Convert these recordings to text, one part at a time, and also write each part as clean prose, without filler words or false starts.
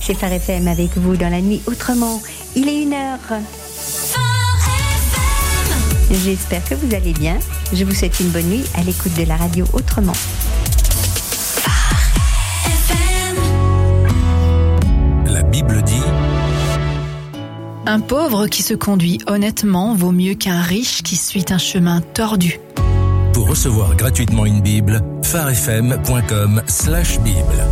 c'est Phare FM avec vous dans la nuit autrement. Il est 1h. J'espère que vous allez bien. Je vous souhaite une bonne nuit à l'écoute de la radio autrement. La Bible dit: un pauvre qui se conduit honnêtement vaut mieux qu'un riche qui suit un chemin tordu. Pour recevoir gratuitement une Bible, pharefm.com/Bible.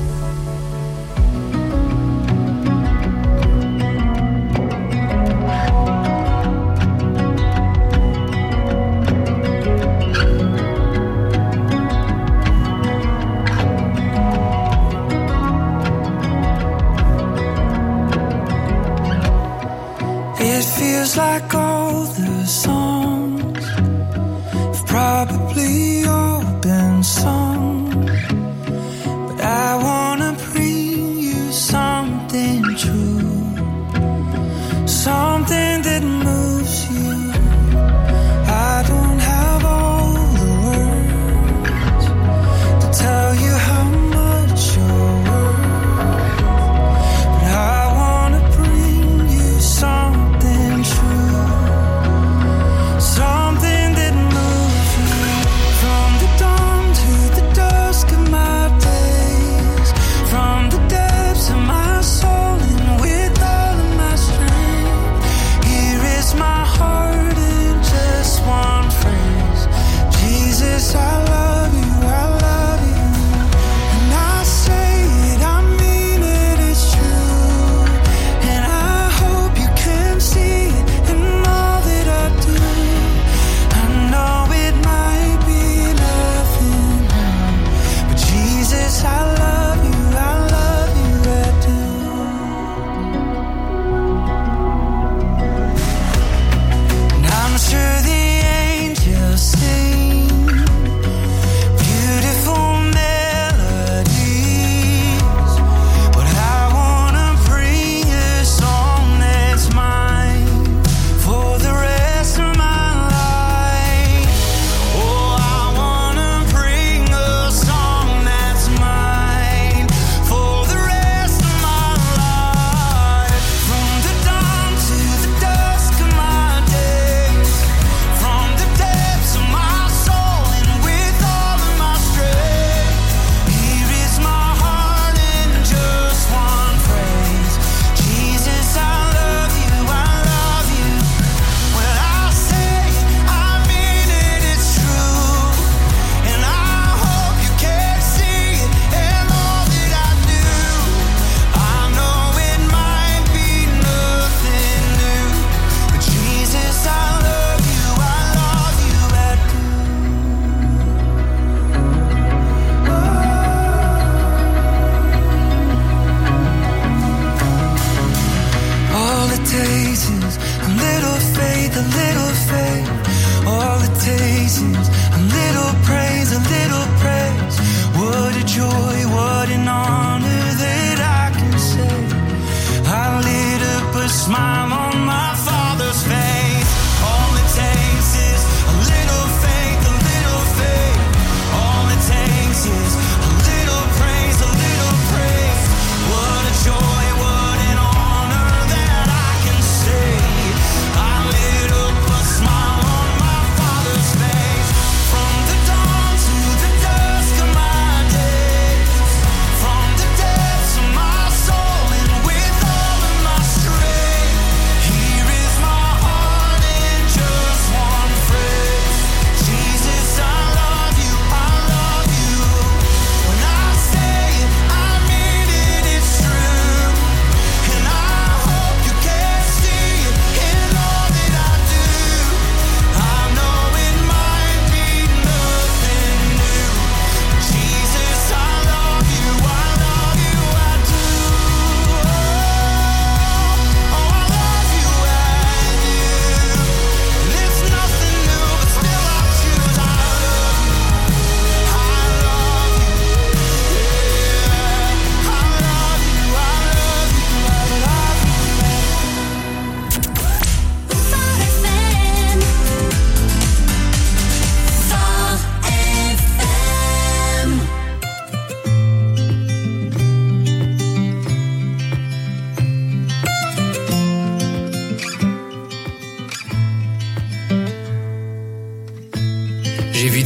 It feels like all the songs have probably all been sung, but I wanna bring you something true, something that moves you. I don't have all the words to tell you how much you're worth, but I wanna bring you something true, something that moves you from the dawn to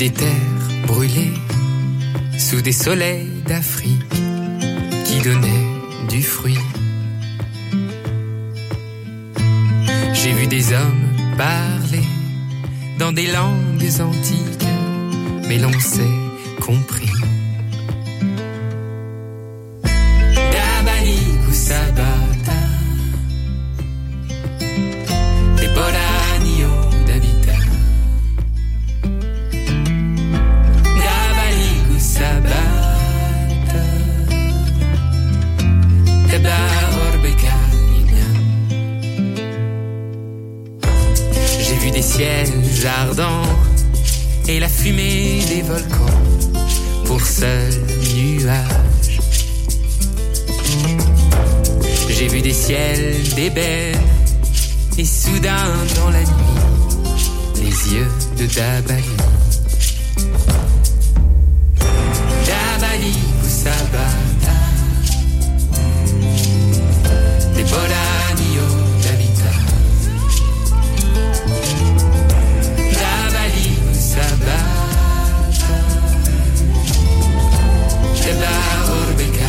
des terres brûlées sous des soleils d'Afrique qui donnaient du fruit. J'ai vu des hommes parler dans des langues antiques, mais l'on s'est compris. Dabali Kusabata, des Bolanio d'Habita. Dabali Kusabata, Teba Orbeka. J'ai vu des ciels ardents et la fumée des volcans pour seul nuage. J'ai vu des ciels d'ébène et soudain dans la nuit les yeux de Dabali. Dabali Kusabata, des Bolanio d'Habita. Dabali Kusabata, Teba Orbeka.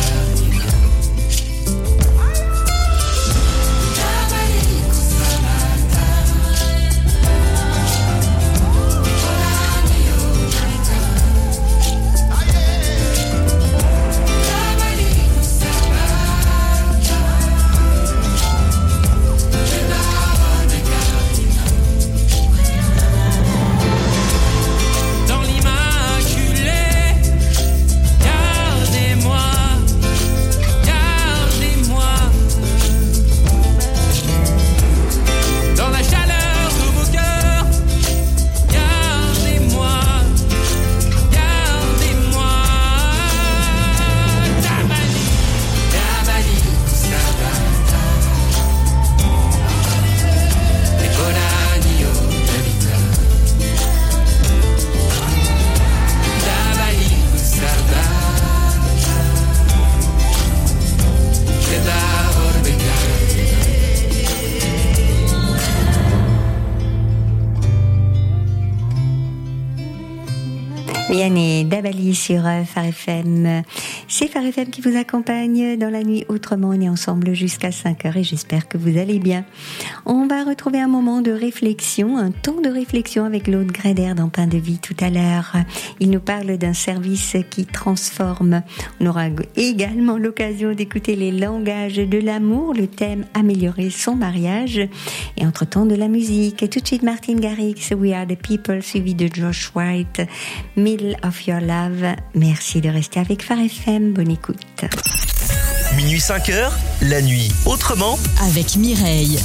Yann et Dabali sur Phare FM. C'est Phare FM qui vous accompagne dans la nuit autrement. On est ensemble jusqu'à 5h et j'espère que vous allez bien. On va retrouver un moment de réflexion, un temps de réflexion avec Claude Gréder dans Pain de Vie tout à l'heure. Il nous parle d'un service qui transforme. On aura également l'occasion d'écouter les langages de l'amour, le thème améliorer son mariage et entre-temps de la musique. Et tout de suite Martin Garrix, We Are the People, suivi de Josh White, Middle of Your Love. Merci de rester avec Phare FM. Bonne écoute. Minuit 5h, la nuit autrement avec Mireille.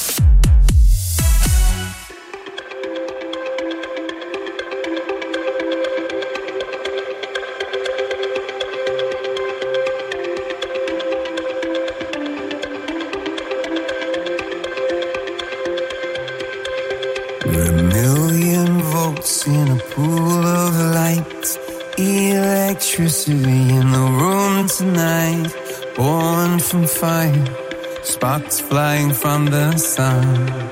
We're a million volts in a pool of light, electricity in the room tonight, born from fire, sparks flying from the sun.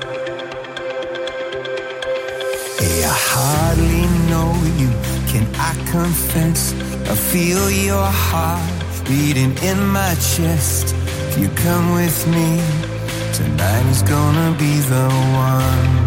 Hey, I hardly know you, can I confess? I feel your heart beating in my chest. If you come with me, tonight is gonna be the one.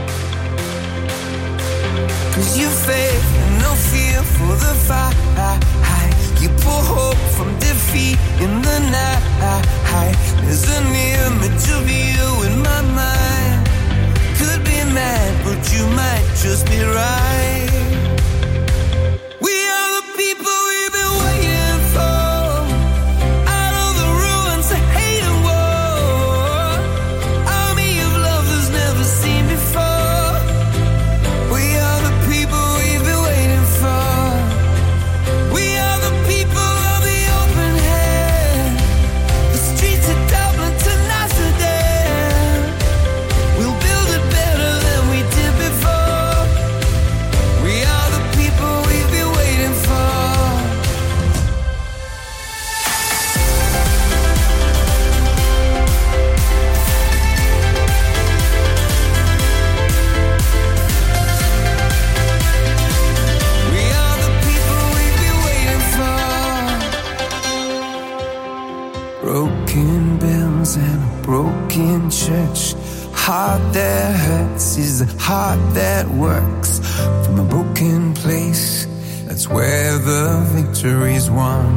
'Cause you faith and no fear for the fight. You pull hope from defeat in the night. There's an image of you in my mind. Could be mad, but you might just be right. We are the people we've been waiting for. Out of the ruins of hate and war. Army of love that's never seen before. We are the people we've been waiting for. We are the people of the open hand. The streets of Dublin to Amsterdam. We'll build it better than we did before. We heart that hurts is a heart that works. From a broken place, that's where the victory's won.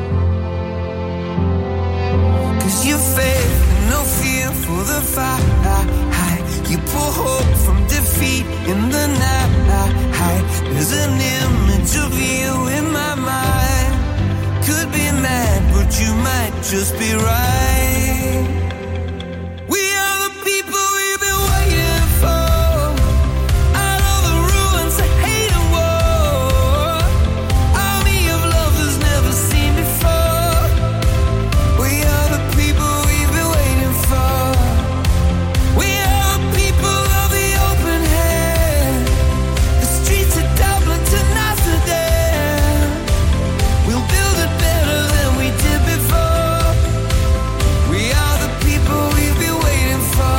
'Cause you faith, no fear for the fight. You pull hope from defeat in the night. There's an image of you in my mind. Could be mad, but you might just be right. We are the people we've been waiting for. Out of the ruins of hate and war, army of love that's never seen before. We are the people we've been waiting for. We are the people of the open hand. The streets of Dublin to Amsterdam. We'll build it better than we did before. We are the people we've been waiting for.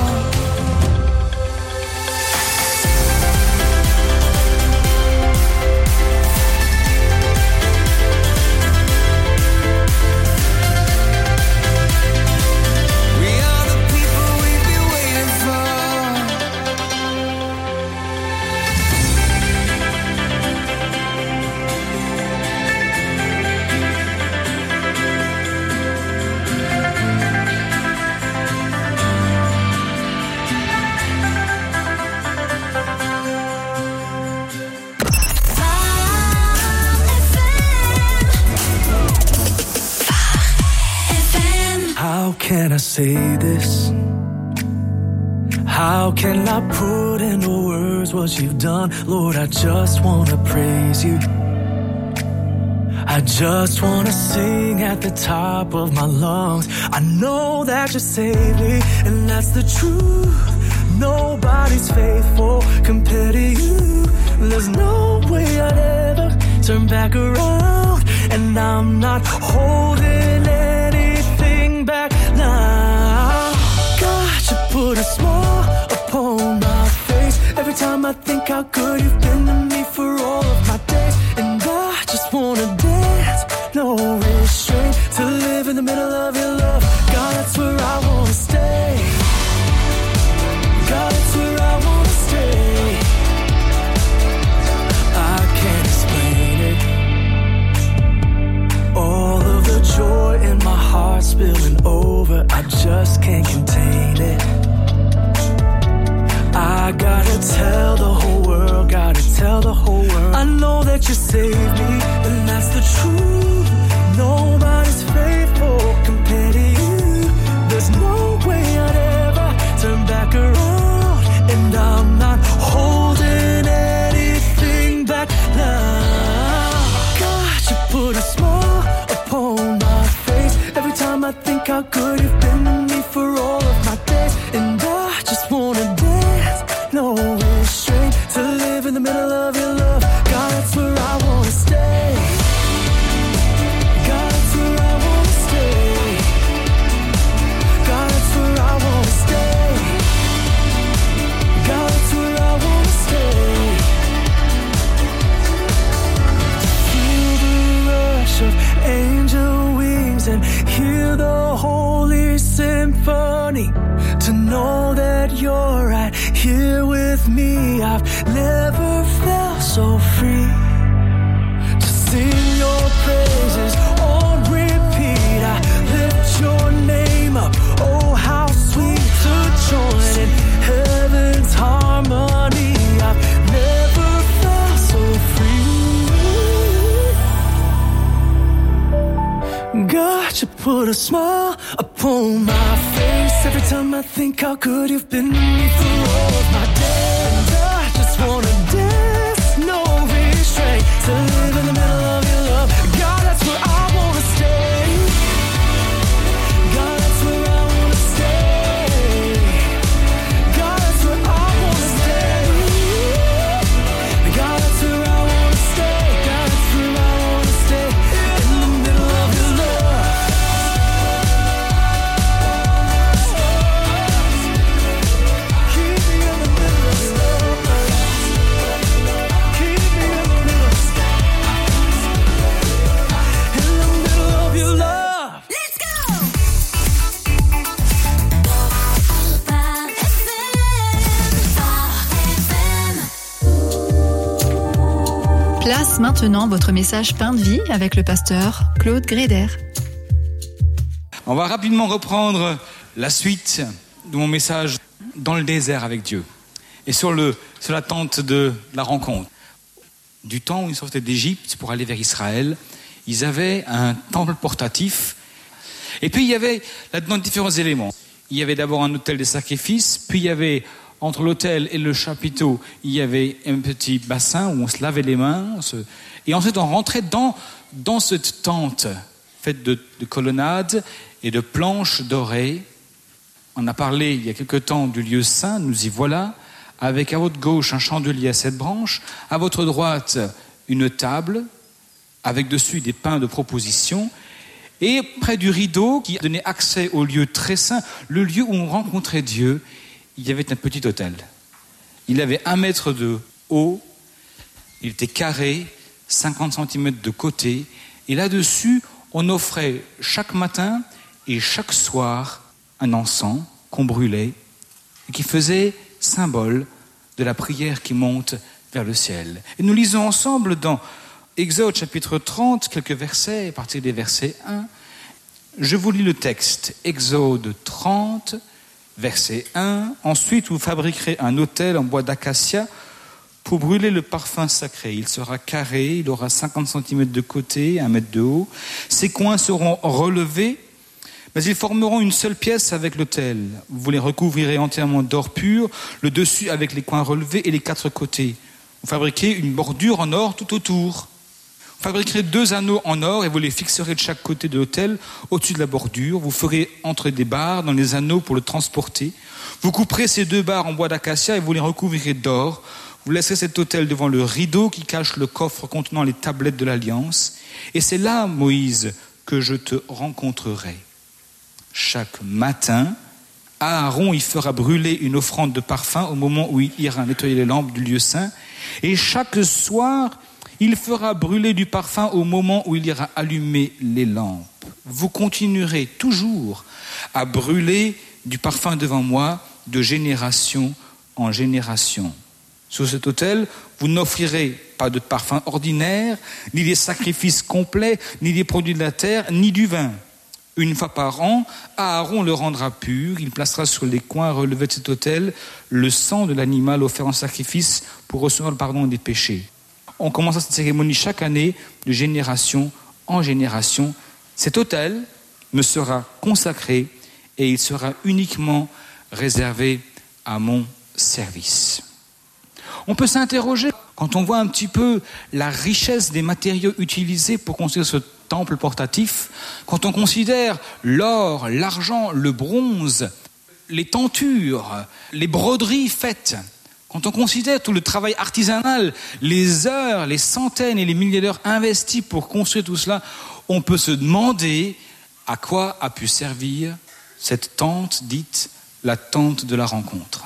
We are the people we've been waiting for. How can I say this? How can I put into words what you've done? Lord, I just want to praise you. I just want to sing at the top of my lungs. I know that you saved me, and that's the truth. Nobody's faithful compared to you. There's no way I'd ever turn back around, and I'm not holding anything back now. God, you put a smile upon my face every time I think how good you've been to me for all of my days. And I just wanna dance, no restraint, to live in the middle of your love. God, that's where I wanna stay. God, that's where I wanna stay. I can't explain it. All of the joy in my heart spilling over, I just can't contain it. I gotta tell the whole world, gotta tell the whole world. I know that you saved me, and that's the truth. Nobody's faithful compared to you. There's no way I'd ever turn back around, and I'm not holding anything back now. God, you put a smile upon my face every time I think how good you've been to me for all of my days. And I just wanna dance, no restraint, to live in the middle of your love. God, that's where I wanna stay. God, that's where I wanna stay. God, that's where I wanna stay. God, that's where I wanna stay. Feel the rush of angel wings and hear the holy symphony. To know that you're right here with me. I've never felt so free. To sing your praises on repeat. I lift your name up. Oh, how sweet to join in heaven's harmony. I've never felt so free. God, you put a smile upon my face every time I think how good you've been to me for all of my days. And I just wanna dance, no restraint, to live in the middle of your love. God, that's where I wanna stay. God, that's where I wanna stay. God, that's where I wanna stay. God, that's where I wanna stay. God, that's where I wanna stay. In the middle of your love. Keep me Passe maintenant votre message Pain de vie avec le pasteur Claude Gréder. On va rapidement reprendre la suite de mon message dans le désert avec Dieu et sur l'attente de la rencontre. Du temps où ils sortaient d'Égypte pour aller vers Israël, ils avaient un temple portatif et puis il y avait là-dedans différents éléments. Il y avait d'abord un autel des sacrifices, puis il y avait entre l'autel et le chapiteau, il y avait un petit bassin où on se lavait les mains. Et ensuite, on rentrait dans cette tente faite de colonnades et de planches dorées. On a parlé il y a quelque temps du lieu saint, nous y voilà, avec à votre gauche un chandelier à 7 branches, à votre droite une table, avec dessus des pains de proposition, et près du rideau qui donnait accès au lieu très saint, le lieu où on rencontrait Dieu, il y avait un petit autel. Il avait 1 mètre de haut, il était carré, 50 cm de côté, et là-dessus, on offrait chaque matin et chaque soir un encens qu'on brûlait et qui faisait symbole de la prière qui monte vers le ciel. Et nous lisons ensemble dans Exode chapitre 30, quelques versets, à partir des versets 1. Je vous lis le texte, Exode 30, verset 1. Ensuite, vous fabriquerez un autel en bois d'acacia pour brûler le parfum sacré. Il sera carré, il aura 50 cm de côté, 1 mètre de haut. Ses coins seront relevés, mais ils formeront une seule pièce avec l'autel. Vous les recouvrirez entièrement d'or pur, le dessus avec les coins relevés et les 4 côtés. Vous fabriquez une bordure en or tout autour. Vous fabriquerez 2 anneaux en or et vous les fixerez de chaque côté de l'autel au-dessus de la bordure. Vous ferez entrer des barres dans les anneaux pour le transporter. Vous couperez ces 2 barres en bois d'acacia et vous les recouvrirez d'or. Vous laisserez cet autel devant le rideau qui cache le coffre contenant les tablettes de l'Alliance. Et c'est là, Moïse, que je te rencontrerai. Chaque matin, Aaron y fera brûler une offrande de parfum au moment où il ira nettoyer les lampes du lieu saint. Et chaque soir, il fera brûler du parfum au moment où il ira allumer les lampes. Vous continuerez toujours à brûler du parfum devant moi de génération en génération. Sur cet autel, vous n'offrirez pas de parfum ordinaire, ni des sacrifices complets, ni des produits de la terre, ni du vin. Une fois par an, Aaron le rendra pur. Il placera sur les coins relevés de cet autel le sang de l'animal offert en sacrifice pour recevoir le pardon des péchés. On commence cette cérémonie chaque année, de génération en génération. Cet autel me sera consacré et il sera uniquement réservé à mon service. On peut s'interroger, quand on voit un petit peu la richesse des matériaux utilisés pour construire ce temple portatif, quand on considère l'or, l'argent, le bronze, les tentures, les broderies faites, quand on considère tout le travail artisanal, les heures, les centaines et les milliers d'heures investies pour construire tout cela, on peut se demander à quoi a pu servir cette tente dite la tente de la rencontre.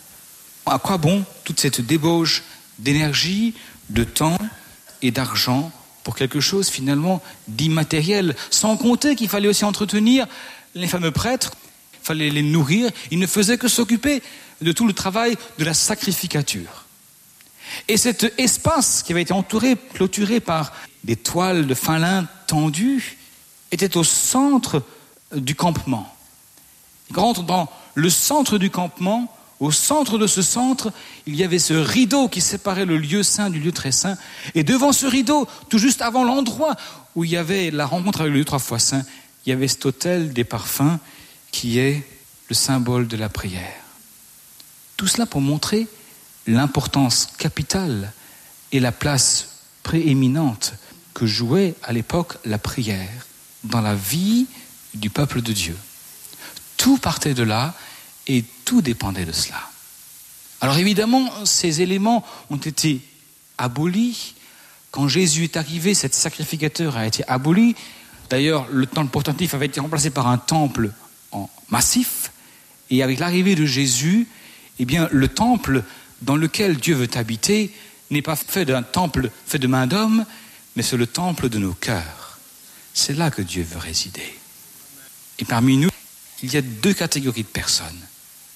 À quoi bon toute cette débauche d'énergie, de temps et d'argent pour quelque chose finalement d'immatériel, sans compter qu'il fallait aussi entretenir les fameux prêtres, il fallait les nourrir, ils ne faisaient que s'occuper de tout le travail de la sacrificature. Et cet espace qui avait été entouré, clôturé par des toiles de fin lin tendues, était au centre du campement. Et quand on rentre dans le centre du campement, au centre de ce centre, il y avait ce rideau qui séparait le lieu saint du lieu très saint. Et devant ce rideau, tout juste avant l'endroit où il y avait la rencontre avec le lieu 3 fois saint, il y avait cet autel des parfums qui est le symbole de la prière. Tout cela pour montrer l'importance capitale et la place prééminente que jouait à l'époque la prière dans la vie du peuple de Dieu. Tout partait de là et tout dépendait de cela. Alors évidemment, ces éléments ont été abolis. Quand Jésus est arrivé, cet sacrificateur a été aboli. D'ailleurs, le temple portatif avait été remplacé par un temple en massif. Et avec l'arrivée de Jésus, eh bien, le temple dans lequel Dieu veut habiter n'est pas fait d'un temple fait de main d'homme, mais c'est le temple de nos cœurs. C'est là que Dieu veut résider. Et parmi nous, il y a 2 catégories de personnes.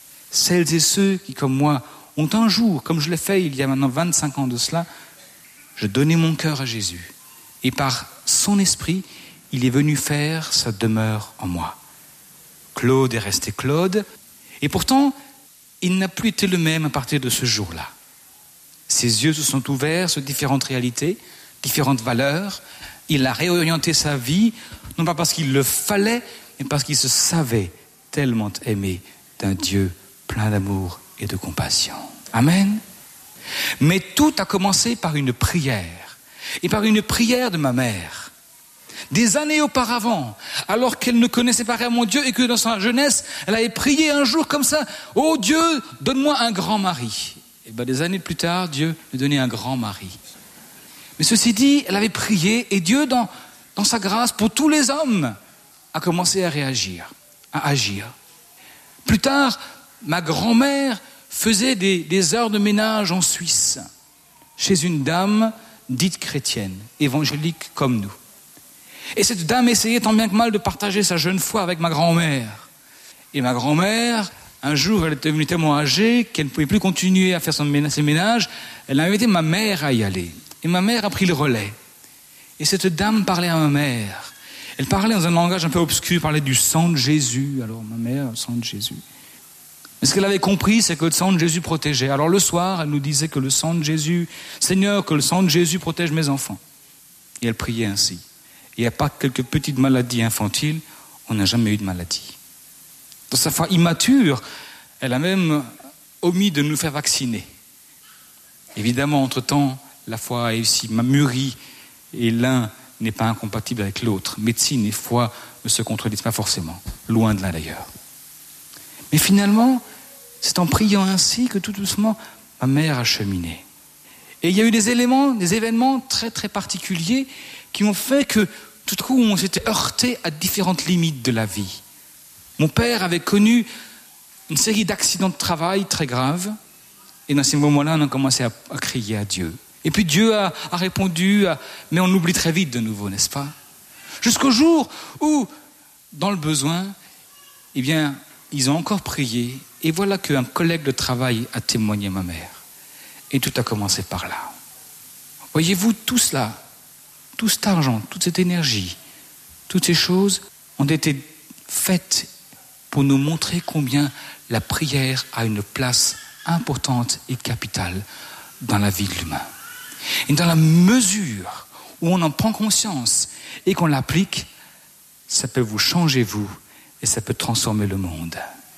Celles et ceux qui, comme moi, ont un jour, comme je l'ai fait il y a maintenant 25 ans de cela, je donnais mon cœur à Jésus. Et par son esprit, il est venu faire sa demeure en moi. Claude est resté Claude. Et pourtant, il n'a plus été le même à partir de ce jour-là. Ses yeux se sont ouverts sur différentes réalités, différentes valeurs. Il a réorienté sa vie, non pas parce qu'il le fallait, mais parce qu'il se savait tellement aimé d'un Dieu plein d'amour et de compassion. Amen. Mais tout a commencé par une prière, et par une prière de ma mère. Des années auparavant, alors qu'elle ne connaissait pas réellement Dieu et que dans sa jeunesse, elle avait prié un jour comme ça, « Oh Dieu, donne-moi un grand mari ». Et bien des années plus tard, Dieu lui donnait un grand mari. Mais ceci dit, elle avait prié et Dieu, dans sa grâce pour tous les hommes, a commencé à réagir, à agir. Plus tard, ma grand-mère faisait des heures de ménage en Suisse, chez une dame dite chrétienne, évangélique comme nous. Et cette dame essayait tant bien que mal de partager sa jeune foi avec ma grand-mère. Et ma grand-mère, un jour, elle était devenue tellement âgée qu'elle ne pouvait plus continuer à faire ses ménages. Elle a invité ma mère à y aller. Et ma mère a pris le relais. Et cette dame parlait à ma mère. Elle parlait dans un langage un peu obscur, elle parlait du sang de Jésus. Alors ma mère, le sang de Jésus. Mais ce qu'elle avait compris, c'est que le sang de Jésus protégeait. Alors le soir, elle nous disait que le sang de Jésus, Seigneur, que le sang de Jésus protège mes enfants. Et elle priait ainsi. Il n'y a pas quelques petites maladies infantiles, on n'a jamais eu de maladie. Dans sa foi immature, elle a même omis de nous faire vacciner. Évidemment, entre-temps, la foi a aussi mûri et l'un n'est pas incompatible avec l'autre. Médecine et foi ne se contredisent pas forcément, loin de là d'ailleurs. Mais finalement, c'est en priant ainsi que tout doucement, ma mère a cheminé. Et il y a eu des événements très très particuliers qui ont fait que tout à coup on s'était heurté à différentes limites de la vie. Mon père avait connu une série d'accidents de travail très graves et dans ces moments-là on a commencé à crier à Dieu. Et puis Dieu a répondu, mais on oublie très vite de nouveau, n'est-ce pas? Jusqu'au jour où, dans le besoin, eh bien, ils ont encore prié et voilà qu'un collègue de travail a témoigné à ma mère. Et tout a commencé par là. Voyez-vous, tout cela, tout cet argent, toute cette énergie, toutes ces choses ont été faites pour nous montrer combien la prière a une place importante et capitale dans la vie de l'humain. Et dans la mesure où on en prend conscience et qu'on l'applique, ça peut vous changer vous et ça peut transformer le monde.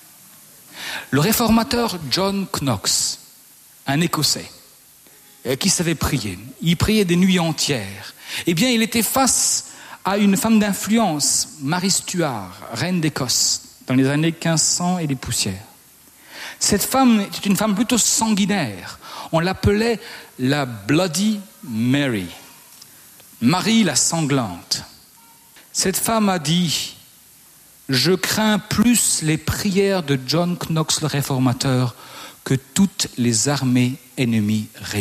Le réformateur John Knox, un Écossais, qui savait prier. Il priait des nuits entières. Eh bien, il était face à une femme d'influence, Marie Stuart, reine d'Écosse, dans les années 1500 et des poussières. Cette femme était une femme plutôt sanguinaire. On l'appelait la Bloody Mary, Marie la sanglante. Cette femme a dit « Je crains plus les prières de John Knox le réformateur que toutes les armées ennemies réunies. »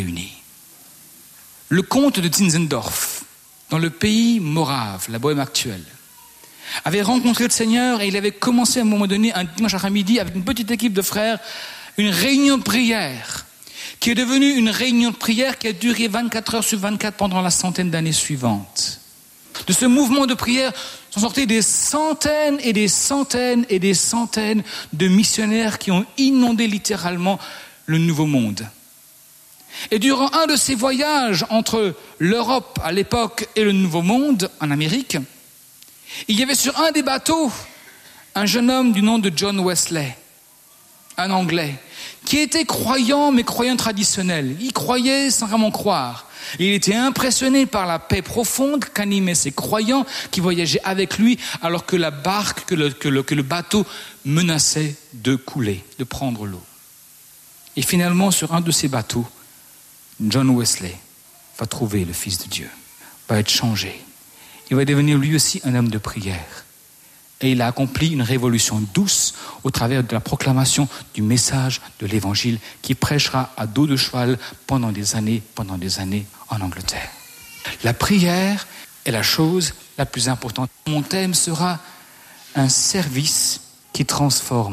Le comte de Zinzendorf, dans le pays morave, la Bohême actuelle, avait rencontré le Seigneur et il avait commencé à un moment donné, un dimanche après-midi, avec une petite équipe de frères, une réunion de prière, qui est devenue une réunion de prière qui a duré 24 heures sur 24 pendant la centaine d'années suivantes. De ce mouvement de prière sont sortis des centaines et des centaines et des centaines de missionnaires qui ont inondé littéralement le Nouveau Monde. Et durant un de ces voyages entre l'Europe à l'époque et le Nouveau Monde, en Amérique, il y avait sur un des bateaux un jeune homme du nom de John Wesley, un Anglais, qui était croyant, mais croyant traditionnel. Il croyait sans vraiment croire. Il était impressionné par la paix profonde qu'animaient ces croyants qui voyageaient avec lui alors que la barque, que le bateau menaçait de couler, de prendre l'eau. Et finalement, sur un de ces bateaux, John Wesley va trouver le Fils de Dieu, va être changé. Il va devenir lui aussi un homme de prière. Et il a accompli une révolution douce au travers de la proclamation du message de l'Évangile qui prêchera à dos de cheval pendant des années en Angleterre. La prière est la chose la plus importante. Mon thème sera un service qui transforme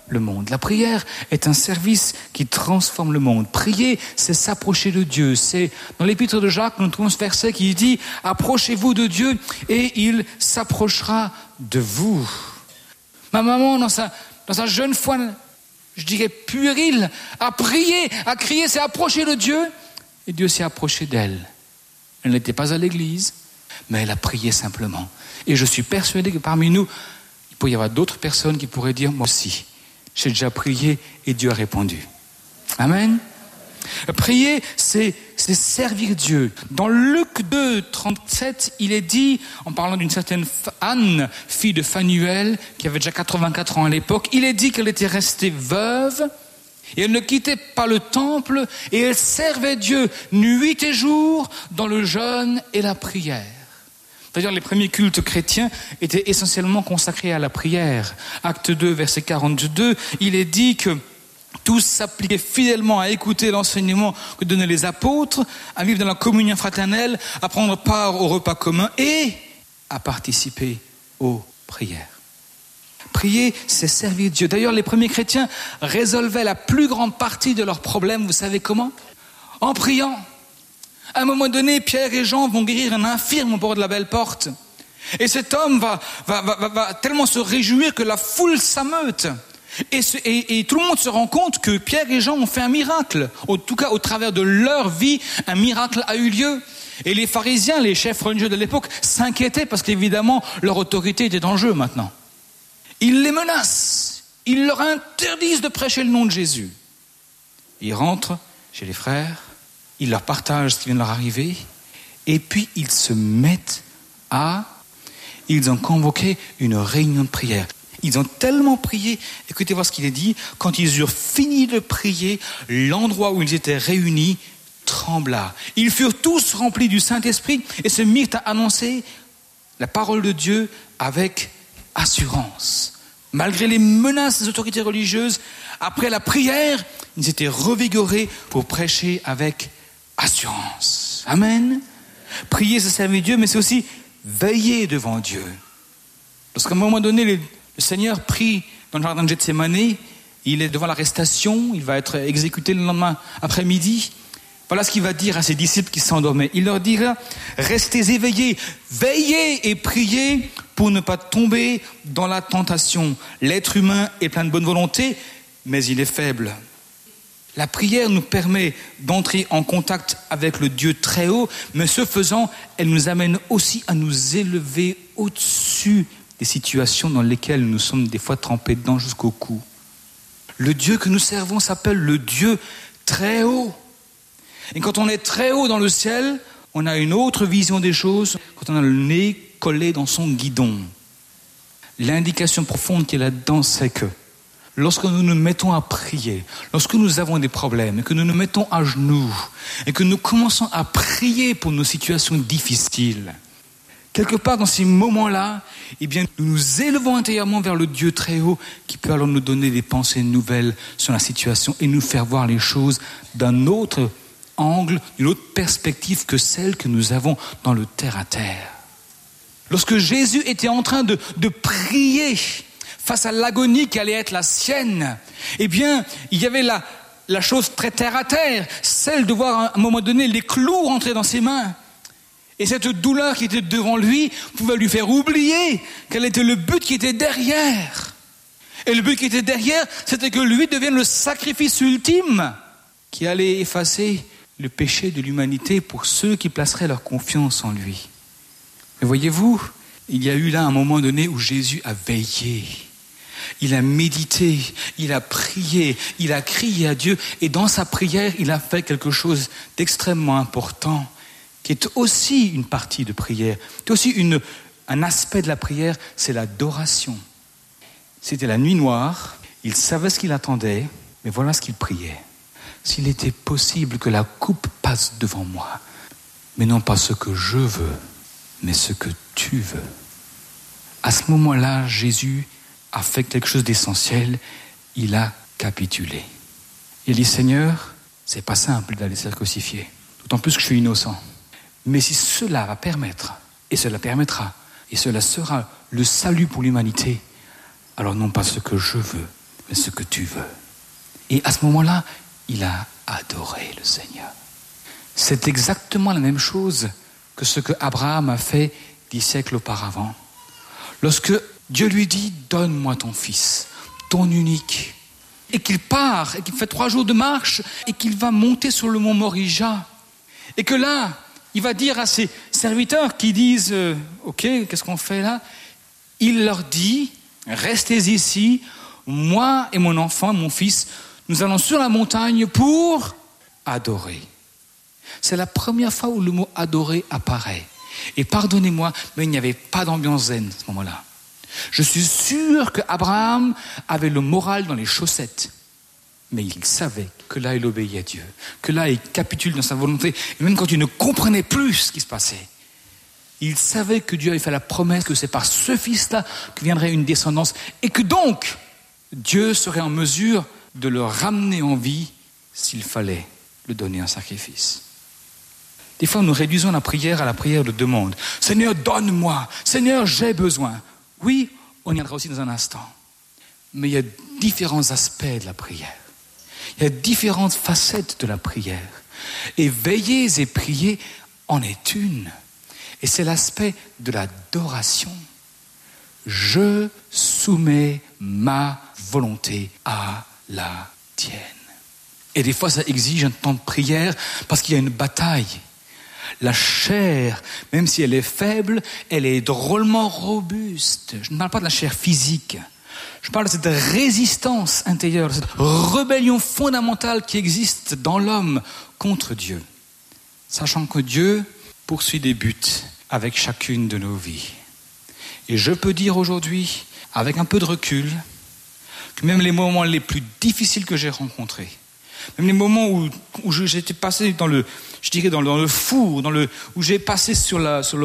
le monde. La prière est un service qui transforme le monde. Prier, c'est s'approcher de Dieu. C'est dans l'épître de Jacques, nous trouvons ce verset qui dit « Approchez-vous de Dieu et il s'approchera de vous ». Ma maman, dans sa jeune foi, je dirais puérile, a prié, a crié, s'est approchée de Dieu et Dieu s'est approché d'elle. Elle n'était pas à l'église, mais elle a prié simplement. Et je suis persuadé que parmi nous, il peut y avoir d'autres personnes qui pourraient dire « Moi aussi, j'ai déjà prié et Dieu a répondu ». Amen. Prier, c'est servir Dieu. Dans Luc 2, 37, il est dit, en parlant d'une certaine Anne, fille de Phanuel, qui avait déjà 84 ans à l'époque, il est dit qu'elle était restée veuve, et elle ne quittait pas le temple, et elle servait Dieu nuit et jour dans le jeûne et la prière. D'ailleurs, les premiers cultes chrétiens étaient essentiellement consacrés à la prière. Acte 2, verset 42, il est dit que tous s'appliquaient fidèlement à écouter l'enseignement que donnaient les apôtres, à vivre dans la communion fraternelle, à prendre part au repas commun et à participer aux prières. Prier, c'est servir Dieu. D'ailleurs, les premiers chrétiens résolvaient la plus grande partie de leurs problèmes, vous savez comment ? En priant. À un moment donné, Pierre et Jean vont guérir un infirme au bord de la belle porte. Et cet homme va tellement se réjouir que la foule s'ameute. Et tout le monde se rend compte que Pierre et Jean ont fait un miracle. En tout cas, au travers de leur vie, un miracle a eu lieu. Et les pharisiens, les chefs religieux de l'époque, s'inquiétaient parce qu'évidemment, leur autorité était en jeu maintenant. Ils les menacent. Ils leur interdisent de prêcher le nom de Jésus. Ils rentrent chez les frères. Ils leur partagent ce qui vient de leur arriver. Et puis, ils se mettent Ils ont convoqué une réunion de prière. Ils ont tellement prié, écoutez voir ce qu'il est dit, quand ils eurent fini de prier, l'endroit où ils étaient réunis trembla. Ils furent tous remplis du Saint-Esprit et se mirent à annoncer la parole de Dieu avec assurance. Malgré les menaces des autorités religieuses, après la prière, ils étaient revigorés pour prêcher avec assurance. Amen. Prier, c'est servir Dieu, mais c'est aussi veiller devant Dieu. Lorsqu'à un moment donné, le Seigneur prie dans le jardin de Gethsémani, il est devant l'arrestation, il va être exécuté le lendemain après-midi. Voilà ce qu'il va dire à ses disciples qui s'endormaient. Il leur dira, restez éveillés, veillez et priez pour ne pas tomber dans la tentation. L'être humain est plein de bonne volonté, mais il est faible. La prière nous permet d'entrer en contact avec le Dieu très haut, mais ce faisant, elle nous amène aussi à nous élever au-dessus des situations dans lesquelles nous sommes des fois trempés dedans jusqu'au cou. Le Dieu que nous servons s'appelle le Dieu très haut. Et quand on est très haut dans le ciel, on a une autre vision des choses quand on a le nez collé dans son guidon. L'indication profonde qu'il y a là-dedans, c'est que lorsque nous nous mettons à prier, lorsque nous avons des problèmes, et que nous nous mettons à genoux, et que nous commençons à prier pour nos situations difficiles, quelque part dans ces moments-là, eh bien, nous nous élevons intérieurement vers le Dieu très haut qui peut alors nous donner des pensées nouvelles sur la situation et nous faire voir les choses d'un autre angle, d'une autre perspective que celle que nous avons dans le terre-à-terre. Lorsque Jésus était en train de prier face à l'agonie qui allait être la sienne, eh bien, il y avait la chose très terre-à-terre, celle de voir à un moment donné les clous rentrer dans ses mains. Et cette douleur qui était devant lui pouvait lui faire oublier quel était le but qui était derrière. Et le but qui était derrière, c'était que lui devienne le sacrifice ultime qui allait effacer le péché de l'humanité pour ceux qui placeraient leur confiance en lui. Mais voyez-vous, il y a eu là un moment donné où Jésus a veillé. Il a médité, il a prié, il a crié à Dieu. Et dans sa prière, il a fait quelque chose d'extrêmement important, qui est aussi une partie de prière. C'est aussi un aspect de la prière, c'est l'adoration. C'était la nuit noire, il savait ce qu'il attendait, mais voilà ce qu'il priait. S'il était possible que la coupe passe devant moi, mais non pas ce que je veux, mais ce que tu veux. À ce moment-là, Jésus a fait quelque chose d'essentiel, il a capitulé. Il dit, Seigneur, c'est pas simple d'aller se faire crucifier, d'autant plus que je suis innocent. Mais si cela va permettre, et cela permettra, et cela sera le salut pour l'humanité, alors non pas ce que je veux, mais ce que tu veux. Et à ce moment-là, il a adoré le Seigneur. C'est exactement la même chose que ce que Abraham a fait 10 siècles auparavant. Lorsque Dieu lui dit « Donne-moi ton fils, ton unique », et qu'il part, et qu'il fait 3 jours de marche, et qu'il va monter sur le mont Morija, et que là, il va dire à ses serviteurs qui disent « Ok, qu'est-ce qu'on fait là ?» Il leur dit « Restez ici, moi et mon enfant, mon fils, nous allons sur la montagne pour adorer. » C'est la première fois où le mot « adorer » apparaît. Et pardonnez-moi, mais il n'y avait pas d'ambiance zen à ce moment-là. Je suis sûr qu'Abraham avait le moral dans les chaussettes. Mais il savait que là, il obéit à Dieu. Que là, il capitule dans sa volonté. Et même quand il ne comprenait plus ce qui se passait, il savait que Dieu avait fait la promesse que c'est par ce fils-là que viendrait une descendance. Et que donc, Dieu serait en mesure de le ramener en vie s'il fallait le donner en sacrifice. Des fois, nous réduisons la prière à la prière de demande. « Seigneur, donne-moi. Seigneur, j'ai besoin. » Oui, on y viendra aussi dans un instant. Mais il y a différents aspects de la prière. Il y a différentes facettes de la prière. Et veiller et prier en est une. Et c'est l'aspect de l'adoration. Je soumets ma volonté à la tienne. Et des fois, ça exige un temps de prière parce qu'il y a une bataille. La chair, même si elle est faible, elle est drôlement robuste. Je ne parle pas de la chair physique. Je parle de cette résistance intérieure, de cette rébellion fondamentale qui existe dans l'homme contre Dieu. Sachant que Dieu poursuit des buts avec chacune de nos vies. Et je peux dire aujourd'hui, avec un peu de recul, que même les moments les plus difficiles que j'ai rencontrés, même les moments où j'étais passé dans le four, où j'ai passé sur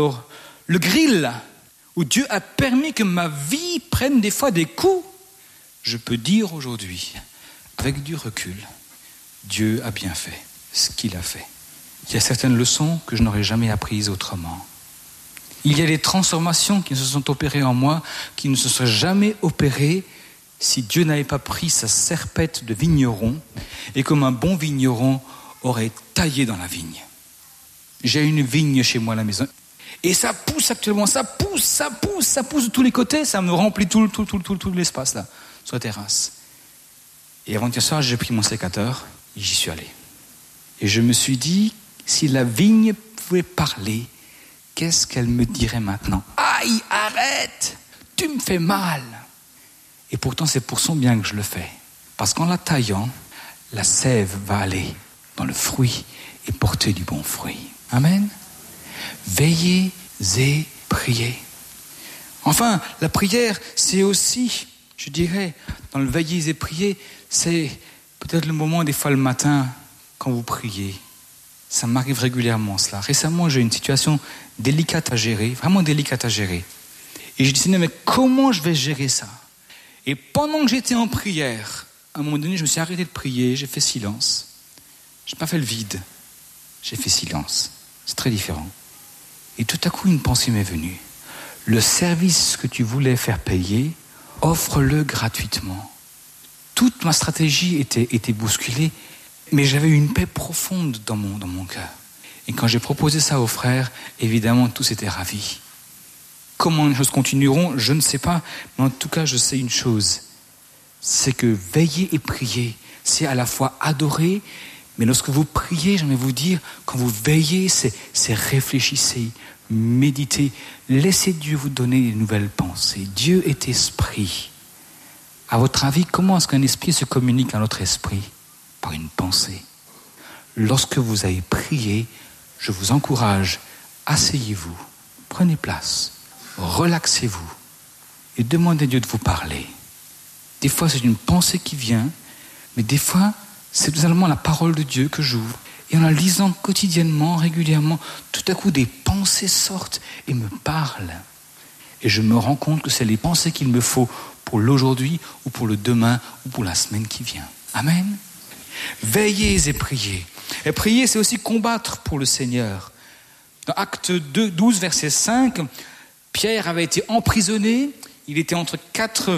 le grill, où Dieu a permis que ma vie prenne des fois des coups, je peux dire aujourd'hui, avec du recul, Dieu a bien fait ce qu'il a fait. Il y a certaines leçons que je n'aurais jamais apprises autrement. Il y a des transformations qui se sont opérées en moi, qui ne se seraient jamais opérées si Dieu n'avait pas pris sa serpette de vigneron et comme un bon vigneron aurait taillé dans la vigne. J'ai une vigne chez moi à la maison et ça pousse actuellement, ça pousse de tous les côtés, ça me remplit tout l'espace là, sur la terrasse. Et avant-hier soir, j'ai pris mon sécateur et j'y suis allé. Et je me suis dit, si la vigne pouvait parler, qu'est-ce qu'elle me dirait maintenant ? Aïe, arrête, tu me fais mal. Et pourtant, c'est pour son bien que je le fais. Parce qu'en la taillant, la sève va aller dans le fruit et porter du bon fruit. Amen. Veillez et priez. Enfin, la prière, c'est aussi, je dirais, dans le veiller et prier, c'est peut-être le moment, des fois le matin, quand vous priez. Ça m'arrive régulièrement cela. Récemment, j'ai une situation délicate à gérer, vraiment délicate à gérer. Et je dis, mais comment je vais gérer ça ? Et pendant que j'étais en prière, à un moment donné, je me suis arrêté de prier, j'ai fait silence. Je n'ai pas fait le vide, j'ai fait silence. C'est très différent. Et tout à coup, une pensée m'est venue. Le service que tu voulais faire payer, offre-le gratuitement. Toute ma stratégie était bousculée, mais j'avais une paix profonde dans mon cœur. Et quand j'ai proposé ça aux frères, évidemment, tous étaient ravis. Comment les choses continueront, je ne sais pas. Mais en tout cas, je sais une chose. C'est que veiller et prier, c'est à la fois adorer, mais lorsque vous priez, j'aimerais vous dire, quand vous veillez, c'est réfléchissez, méditez, laissez Dieu vous donner de nouvelles pensées. Dieu est esprit. À votre avis, comment est-ce qu'un esprit se communique à notre esprit ? Par une pensée. Lorsque vous avez prié, je vous encourage, asseyez-vous, prenez place, relaxez-vous et demandez à Dieu de vous parler. Des fois, c'est une pensée qui vient, mais des fois, c'est tout simplement la parole de Dieu que j'ouvre. Et en la lisant quotidiennement, régulièrement, tout à coup, des pensées sortent et me parlent. Et je me rends compte que c'est les pensées qu'il me faut pour l'aujourd'hui ou pour le demain ou pour la semaine qui vient. Amen. Veillez et priez. Et prier, c'est aussi combattre pour le Seigneur. Dans Acte 12, verset 5, Pierre avait été emprisonné. Il était entre quatre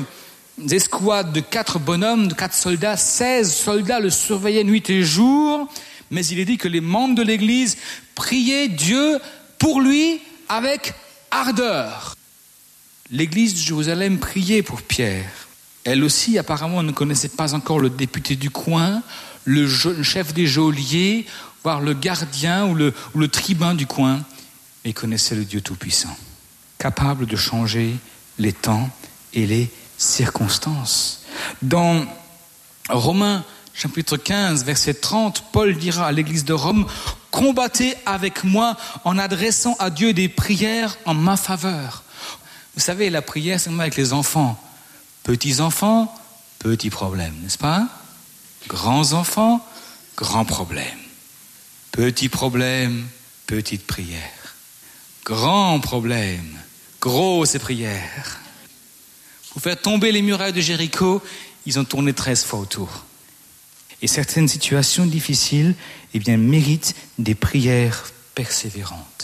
escouades de 4 bonhommes, de 4 soldats, 16 soldats le surveillaient nuit et jour, mais il est dit que les membres de l'église priaient Dieu pour lui avec ardeur. L'église de Jérusalem priait pour Pierre. Elle aussi, apparemment, ne connaissait pas encore le député du coin, le chef des geôliers, voire le gardien ou le tribun du coin, mais connaissait le Dieu Tout-Puissant, capable de changer les temps et les circonstances. Dans Romains chapitre 15, verset 30, Paul dira à l'église de Rome, « Combattez avec moi en adressant à Dieu des prières en ma faveur. » Vous savez, la prière, c'est comme avec les enfants. Petits enfants, petits problèmes, n'est-ce pas? Grands enfants, grands problèmes. Petits problèmes, petites prières. Grands problèmes, grosses prières. Pour faire tomber les murailles de Jéricho, ils ont tourné 13 fois autour. Et certaines situations difficiles, méritent des prières persévérantes.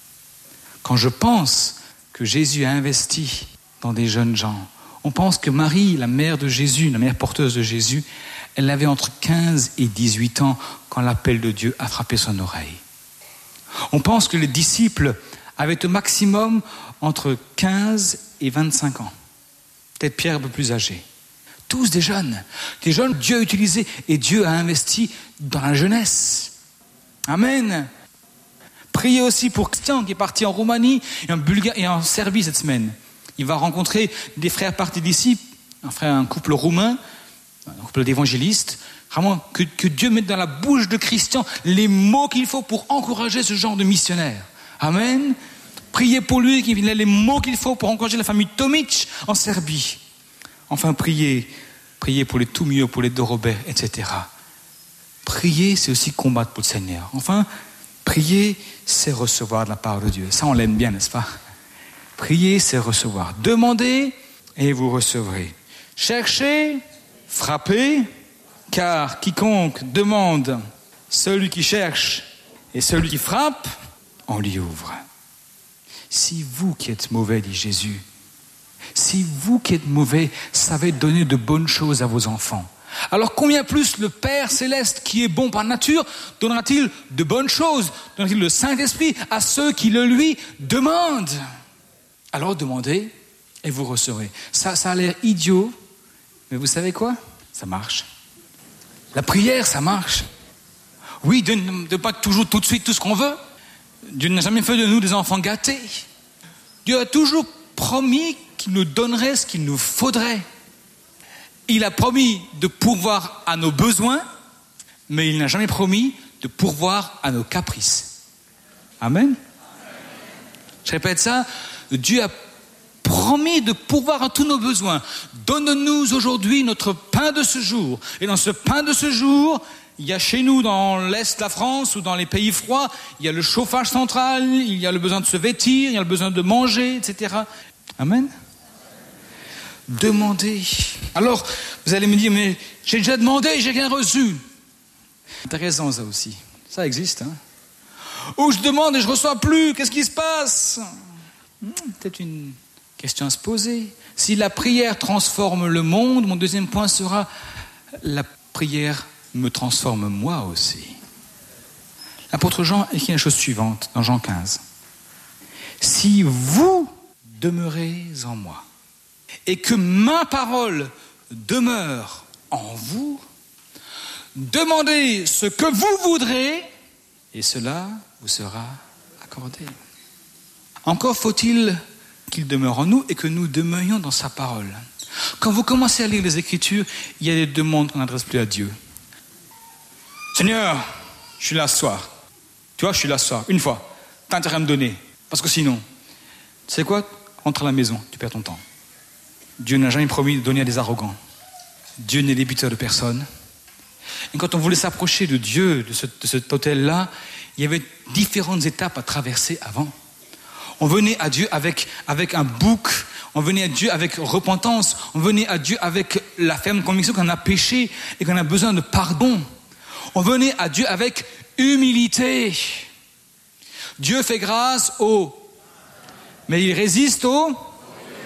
Quand je pense que Jésus a investi dans des jeunes gens, on pense que Marie, la mère de Jésus, la mère porteuse de Jésus, elle avait entre 15 et 18 ans quand l'appel de Dieu a frappé son oreille. On pense que les disciples avaient au maximum entre 15 et 25 ans. Peut-être Pierre un peu plus âgé. Tous des jeunes. Des jeunes, Dieu a utilisé et Dieu a investi dans la jeunesse. Amen. Priez aussi pour Christian qui est parti en Roumanie et en Serbie cette semaine. Il va rencontrer des frères partis d'ici, un couple roumain, un couple d'évangélistes. Vraiment, que Dieu mette dans la bouche de Christian les mots qu'il faut pour encourager ce genre de missionnaire. Amen. Priez pour lui, qu'il ait les mots qu'il faut pour encourager la famille Tomic en Serbie. Enfin, priez pour les Toumio, pour les Dorobert, etc. Prier, c'est aussi combattre pour le Seigneur. Enfin, prier, c'est recevoir de la part de Dieu. Ça, on l'aime bien, n'est-ce pas? Prier, c'est recevoir. Demandez et vous recevrez. Cherchez, frappez, car quiconque demande, celui qui cherche et celui qui frappe, on lui ouvre. Si vous qui êtes mauvais, dit Jésus, si vous qui êtes mauvais savez donner de bonnes choses à vos enfants, alors combien plus le Père Céleste qui est bon par nature donnera-t-il de bonnes choses, donnera-t-il le Saint-Esprit à ceux qui le lui demandent? Alors demandez et vous recevrez. Ça a l'air idiot, mais vous savez quoi? Ça marche. La prière, ça marche. Oui, Dieu ne donne pas toujours tout de suite tout ce qu'on veut. Dieu n'a jamais fait de nous des enfants gâtés. Dieu a toujours promis qu'il nous donnerait ce qu'il nous faudrait. Il a promis de pourvoir à nos besoins, mais il n'a jamais promis de pourvoir à nos caprices. Amen. Je répète ça. Dieu a promis de pourvoir à tous nos besoins. Donne-nous aujourd'hui notre pain de ce jour. Et dans ce pain de ce jour, il y a chez nous, dans l'Est de la France ou dans les pays froids, il y a le chauffage central, il y a le besoin de se vêtir, il y a le besoin de manger, etc. Amen. Demandez. Alors, vous allez me dire, mais j'ai déjà demandé, j'ai rien reçu. Intéressant ça aussi. Ça existe, hein. Ou je demande et je ne reçois plus, qu'est-ce qui se passe? Peut-être une question à se poser. Si la prière transforme le monde, mon deuxième point sera, la prière me transforme moi aussi. L'apôtre Jean écrit la chose suivante dans Jean 15. Si vous demeurez en moi et que ma parole demeure en vous, demandez ce que vous voudrez et cela vous sera accordé. Encore faut-il qu'il demeure en nous et que nous demeurions dans sa parole. Quand vous commencez à lire les Écritures, il y a des demandes qu'on n'adresse plus à Dieu. Seigneur, je suis là ce soir. Tu vois, je suis là ce soir. Une fois. T'as intérêt à me donner. Parce que sinon, tu sais quoi? Rentre à la maison, tu perds ton temps. Dieu n'a jamais promis de donner à des arrogants. Dieu n'est débiteur de personne. Et quand on voulait s'approcher de Dieu, de cet hôtel-là, il y avait différentes étapes à traverser avant. On venait à Dieu avec un bouc, on venait à Dieu avec repentance, on venait à Dieu avec la ferme conviction qu'on a péché et qu'on a besoin de pardon. On venait à Dieu avec humilité. Dieu fait grâce aux, mais il résiste aux.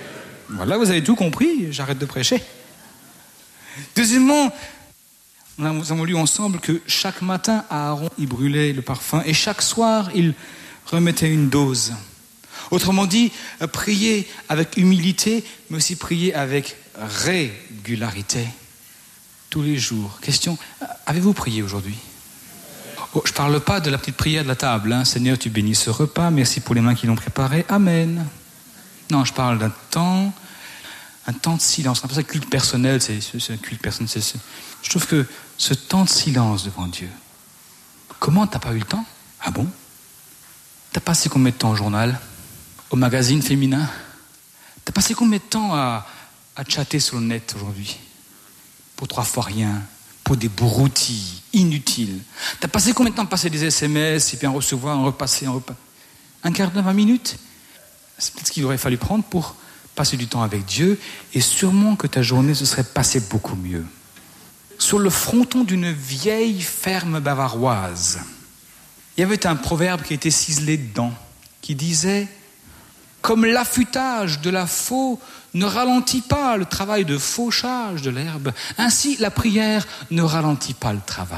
Voilà, vous avez tout compris, j'arrête de prêcher. Deuxièmement, nous avons lu ensemble que chaque matin, Aaron, il brûlait le parfum et chaque soir, il remettait une dose. Autrement dit, prier avec humilité, mais aussi prier avec régularité. Tous les jours. Question, avez-vous prié aujourd'hui ? Oh, je ne parle pas de la petite prière de la table. Hein. Seigneur, tu bénis ce repas, merci pour les mains qui l'ont préparé. Amen. Non, je parle d'un temps de silence. On appelle ça culte personnel, c'est un culte personnel. Je trouve que ce temps de silence devant Dieu, comment t'as pas eu le temps ? Ah bon ? T'as passé combien de temps au journal ? Au magazine féminin ? T'as passé combien de temps à chatter sur le net aujourd'hui ? Pour 3 fois rien, pour des broutilles inutiles. T'as passé combien de temps à passer des SMS et puis en recevoir, en repasser, un quart d'heure, 20 minutes ? C'est peut-être ce qu'il aurait fallu prendre pour passer du temps avec Dieu, et sûrement que ta journée se serait passée beaucoup mieux. Sur le fronton d'une vieille ferme bavaroise, il y avait un proverbe qui était ciselé dedans, qui disait « Comme l'affûtage de la faux ne ralentit pas le travail de fauchage de l'herbe, ainsi la prière ne ralentit pas le travail. »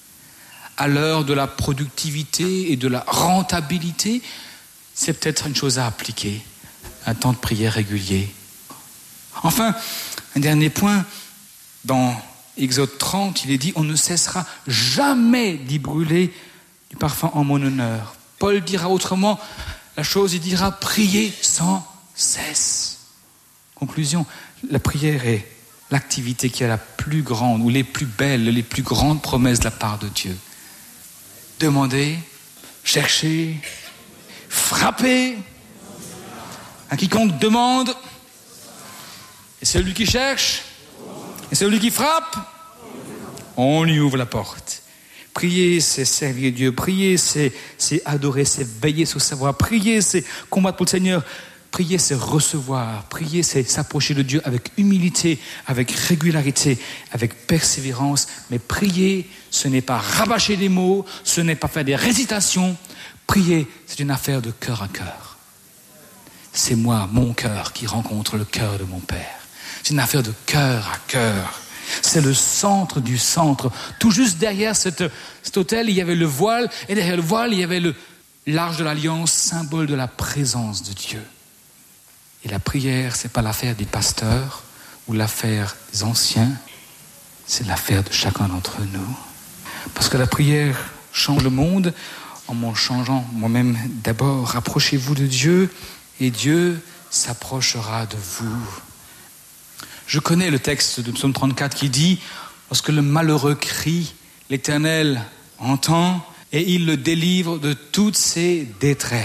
À l'heure de la productivité et de la rentabilité, c'est peut-être une chose à appliquer, un temps de prière régulier. Enfin, un dernier point, dans Exode 30, il est dit « On ne cessera jamais d'y brûler du parfum en mon honneur. » Paul dira autrement la chose, il dira « Priez sans cesse. » Conclusion, la prière est l'activité qui a la plus grande, ou les plus belles, les plus grandes promesses de la part de Dieu. Demandez, cherchez, frappez. À quiconque demande, et celui qui cherche, et celui qui frappe, on lui ouvre la porte. Prier, c'est servir Dieu. Prier, c'est adorer, c'est veiller sur savoir. Prier, c'est combattre pour le Seigneur. Prier, c'est recevoir. Prier, c'est s'approcher de Dieu avec humilité, avec régularité, avec persévérance. Mais prier, ce n'est pas rabâcher des mots, ce n'est pas faire des récitations. Prier, c'est une affaire de cœur à cœur. C'est moi, mon cœur, qui rencontre le cœur de mon Père. C'est une affaire de cœur à cœur. C'est le centre du centre. Tout juste derrière cet autel, il y avait le voile. Et derrière le voile, il y avait l'arche de l'Alliance, symbole de la présence de Dieu. Et la prière, ce n'est pas l'affaire des pasteurs ou l'affaire des anciens. C'est l'affaire de chacun d'entre nous. Parce que la prière change le monde en m'en changeant moi-même d'abord. Rapprochez-vous de Dieu et Dieu s'approchera de vous. Je connais le texte de Psaume 34 qui dit « Lorsque le malheureux crie, l'Éternel entend et il le délivre de toutes ses détresses. »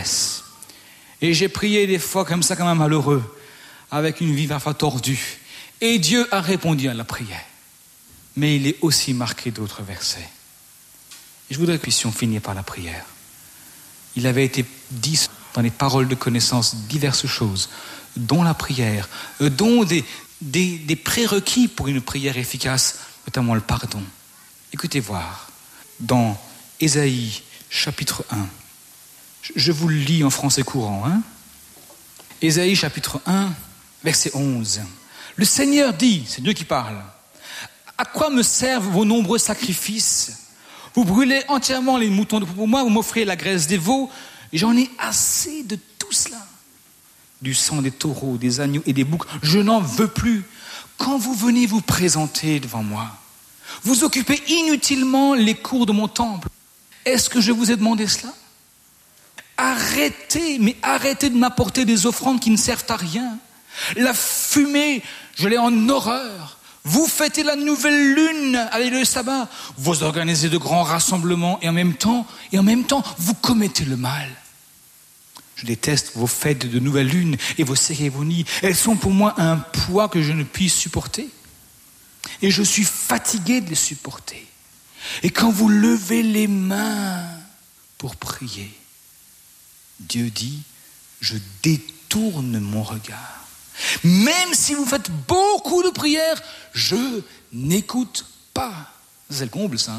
Et j'ai prié des fois comme ça, comme un malheureux, avec une vie parfois tordue. Et Dieu a répondu à la prière. Mais il est aussi marqué d'autres versets. Et je voudrais que nous puissions finir par la prière. Il avait été dit dans les paroles de connaissance diverses choses, dont la prière, dont des prérequis pour une prière efficace, notamment le pardon. Écoutez voir, dans Ésaïe chapitre 1, je vous le lis en français courant. Ésaïe chapitre 1, verset 11. Le Seigneur dit, c'est Dieu qui parle, « À quoi me servent vos nombreux sacrifices ? Vous brûlez entièrement les moutons pour moi, vous m'offrez la graisse des veaux, et j'en ai assez de tout cela. Du sang des taureaux, des agneaux et des boucs, je n'en veux plus. Quand vous venez vous présenter devant moi, vous occupez inutilement les cours de mon temple. Est-ce que je vous ai demandé cela ? Arrêtez de m'apporter des offrandes qui ne servent à rien. La fumée, je l'ai en horreur. Vous fêtez la nouvelle lune avec le sabbat. Vous organisez de grands rassemblements et en même temps, vous commettez le mal. Je déteste vos fêtes de nouvelle lune et vos cérémonies. Elles sont pour moi un poids que je ne puis supporter. Et je suis fatigué de les supporter. Et quand vous levez les mains pour prier, Dieu dit, je détourne mon regard. Même si vous faites beaucoup de prières, je n'écoute pas. C'est le comble, ça.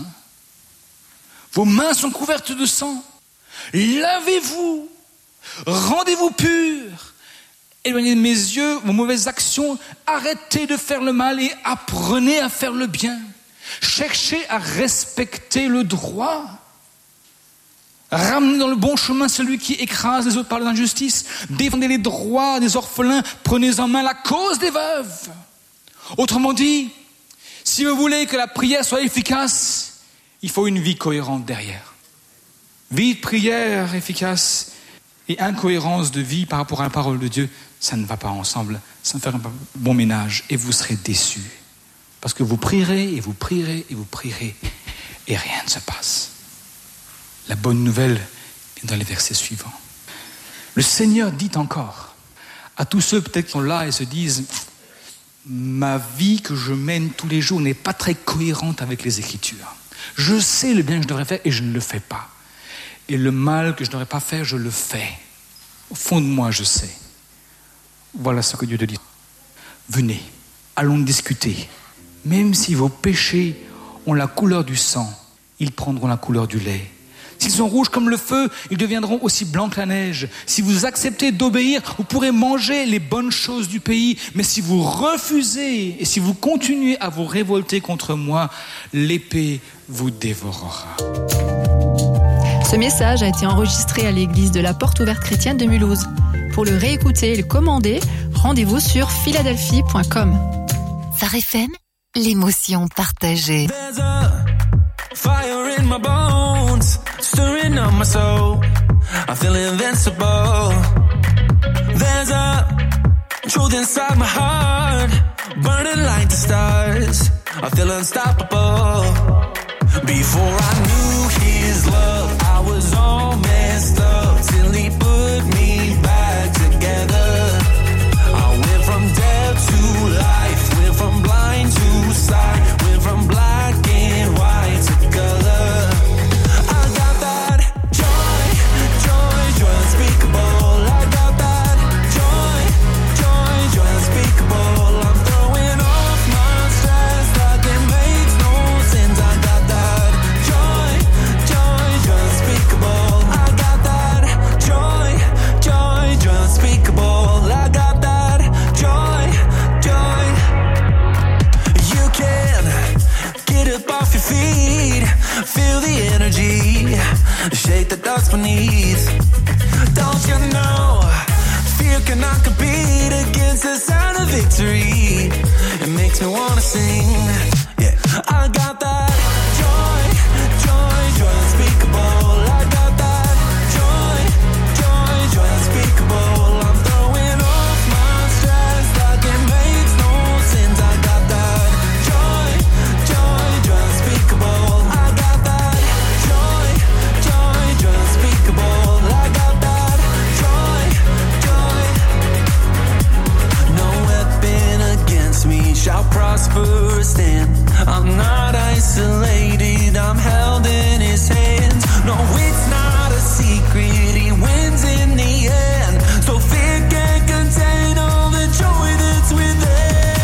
Vos mains sont couvertes de sang. Lavez-vous. Rendez-vous purs Éloignez de mes yeux vos mauvaises actions. Arrêtez de faire le mal et apprenez à faire le bien. Cherchez à respecter le droit. Ramenez dans le bon chemin celui qui écrase les autres par l'injustice. Défendez les droits des orphelins. Prenez en main la cause des veuves. Autrement dit, si vous voulez que la prière soit efficace, il faut une vie cohérente derrière. Vie de prière efficace et incohérence de vie par rapport à la parole de Dieu, ça ne va pas ensemble. Ça ne fait pas bon ménage et vous serez déçus. Parce que vous prierez et vous prierez et vous prierez et rien ne se passe. La bonne nouvelle est dans les versets suivants. Le Seigneur dit encore à tous ceux peut-être qui sont là et se disent « Ma vie que je mène tous les jours n'est pas très cohérente avec les Écritures. Je sais le bien que je devrais faire et je ne le fais pas. Et le mal que je ne devrais pas faire, je le fais. Au fond de moi, je sais. » Voilà ce que Dieu te dit. Venez, allons discuter. Même si vos péchés ont la couleur du sang, ils prendront la couleur du lait. S'ils sont rouges comme le feu, ils deviendront aussi blancs que la neige. Si vous acceptez d'obéir, vous pourrez manger les bonnes choses du pays. Mais si vous refusez et si vous continuez à vous révolter contre moi, l'épée vous dévorera. Ce message a été enregistré à l'église de la Porte Ouverte Chrétienne de Mulhouse. Pour le réécouter et le commander, rendez-vous sur philadelphie.com. Phare FM, l'émotion partagée. There's a fire in my bones, stirring up my soul. I feel invincible. There's a truth inside my heart, burning like the stars. I feel unstoppable. Before I knew his love, I was all messed up till he put me back together. I went from death to life, went from blind to sight, went from black and white to color. I got that joy, joy, joy unspeakable. I got that joy, joy, joy unspeakable. I'm throwing off my stress like it makes no sense. I got that joy, joy, joy unspeakable. I got that joy, joy, joy unspeakable. I got that joy, joy. You can get up off your feet, feel the energy, shake the dust beneath. Don't you know, fear cannot compete against the sound of victory. It makes me wanna sing, yeah. I got that joy, joy, joy unspeakable. I got that joy, joy, joy unspeakable. I'm throwing off my stress like it makes no sense. I got that joy, joy, joy unspeakable. I got that joy, joy, joy unspeakable. I got that joy, joy. No weapon against me shall prosper or stand. I'm not isolated, I'm held in his hands. No, it's not a secret, he wins in the end. So fear can't contain all the joy that's within.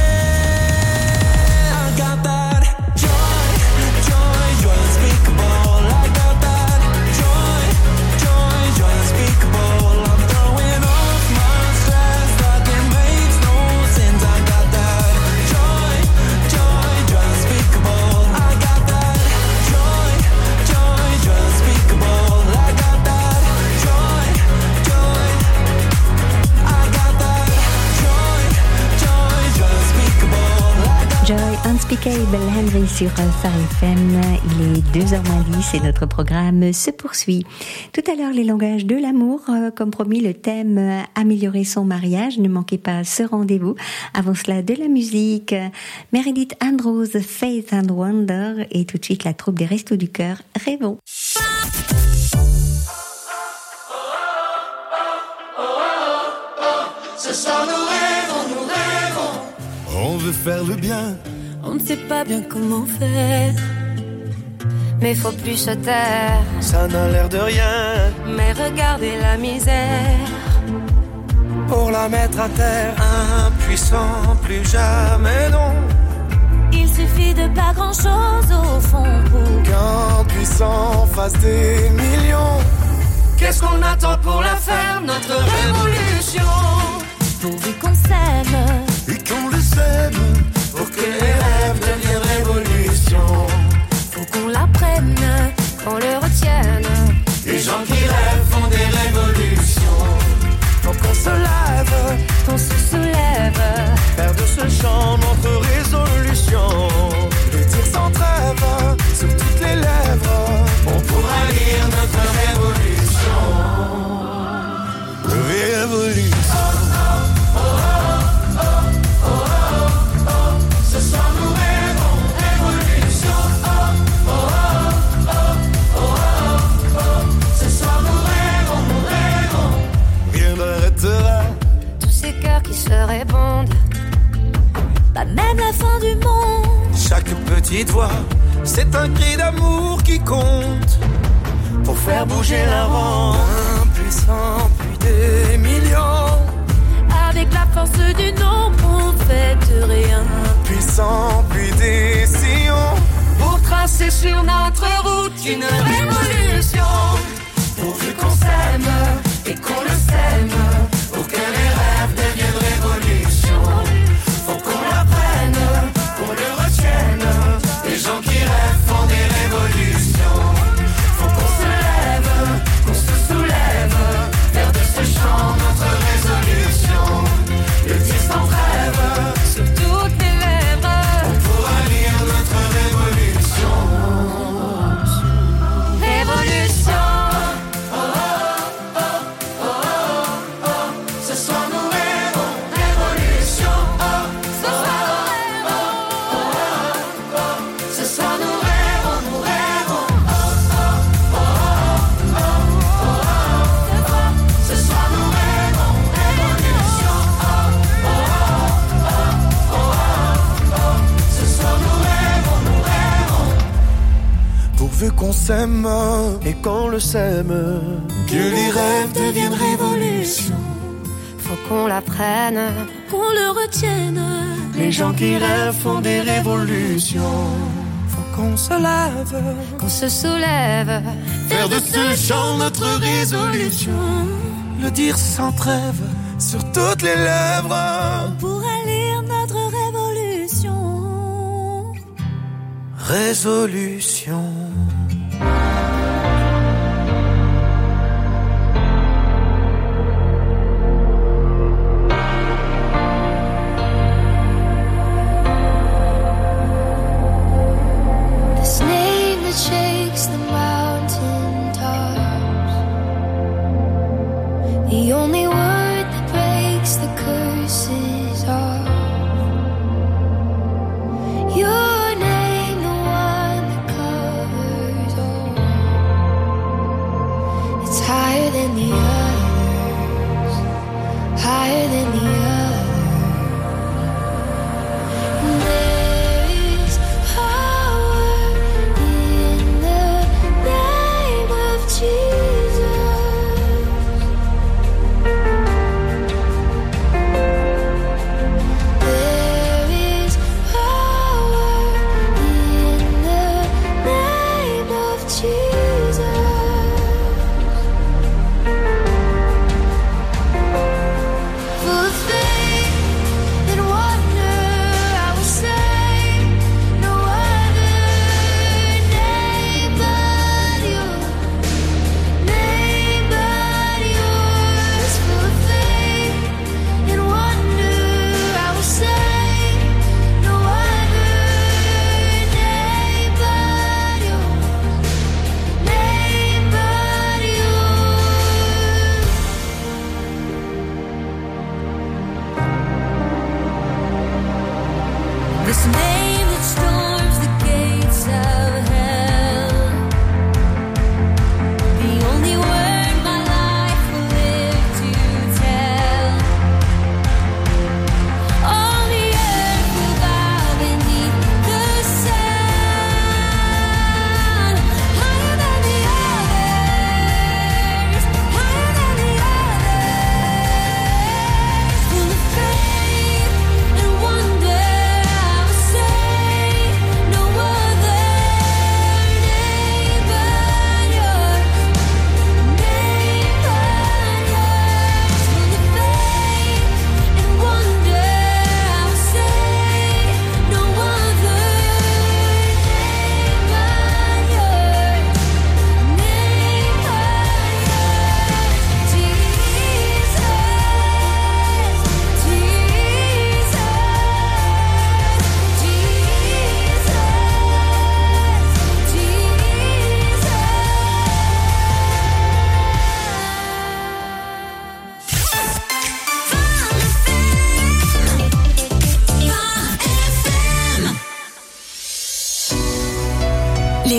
I got that joy, joy, joy unspeakable. I got that joy, joy, joy unspeakable. I'm throwing off my stress like it makes no sense. I got that joy, joy, joy unspeakable. I got that joy, joy, joy unspeakable. I got that joy, joy. I got that joy, joy, joy unspeakable. I got Joy Unspeakable, Henry sur Phare FM. Il est 2h10 et notre programme se poursuit. Tout à l'heure, les langages de l'amour. Comme promis, le thème améliorer son mariage. Ne manquez pas ce rendez-vous. Avant cela, de la musique. Meredith Andrews, Faith and Wonder. Et tout de suite, la troupe des Restos du Cœur. Rêvons. Ce soir nous rêvons, nous rêvons. On veut faire le bien, On ne sait pas bien comment faire, mais faut plus se taire. ça n'a l'air de rien. Mais regardez la misère. Pour la mettre à terre, impuissant, plus jamais non. Il suffit de pas grand chose au fond pour Qu'un puissant fasse des millions. Qu'est-ce qu'on attend pour la faire, notre révolution? pour qu'on se soulève. Faire de ce chant notre résolution. Le dire sans trêve sur toutes les lèvres. On pourra lire notre révolution. Révolution. Ce soir nous rêvons révolution. Ce soir nous rêvons. Rien n'arrêtera Tous ces cœurs qui se répondent. Pas même la fin du monde. chaque petite voix, c'est un cri d'amour qui compte pour faire bouger la ronde. Un puissant, plus des millions. Avec la force du nombre, on fait de rien. Puissant, plus des sillons pour tracer sur notre route une révolution. Pourvu qu'on s'aime et qu'on le sème, pour que les rêves deviennent révolution. Faut qu'on l'apprenne, qu'on le retienne. Les gens qui rêvent font des révolutions. Faut qu'on se lève, qu'on se soulève, faire de ce chant notre résolution. Le dire sans trêve Sur toutes les lèvres, on pourra lire notre révolution. révolution. Ce soir nous rêvons révolution. Ce soir Ce soir nous rêvons, nous rêvons. Ce soir nous rêvons révolution. Ce soir nous rêvons. Pourvu qu'on s'aime et qu'on le sème, que les rêves deviennent révolution. faut qu'on l'apprenne, qu'on le retienne. Les gens qui rêvent font des révolutions. Faut qu'on se lève, Qu'on se soulève, faire de ce chant notre résolution. Le dire sans trêve sur toutes les lèvres. pour lire notre révolution. Résolution. This name that shakes the mountain tops. The only word that breaks the curses off. Your name, the one that covers